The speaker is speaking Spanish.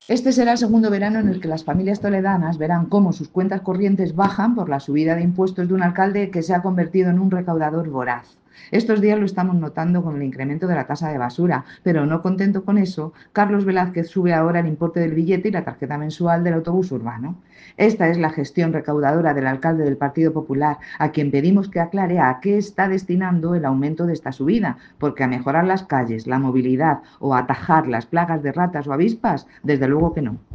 Este será el segundo verano en el que las familias toledanas verán cómo sus cuentas corrientes bajan por la subida de impuestos de un alcalde que se ha convertido en un recaudador voraz. Estos días lo estamos notando con el incremento de la tasa de basura, pero no contento con eso, Carlos Velázquez sube ahora el importe del billete y la tarjeta mensual del autobús urbano. Esta es la gestión recaudadora del alcalde del Partido Popular, a quien pedimos que aclare a qué está destinando el aumento de esta subida, porque a mejorar las calles, la movilidad o a atajar las plagas de ratas o avispas, desde luego que no.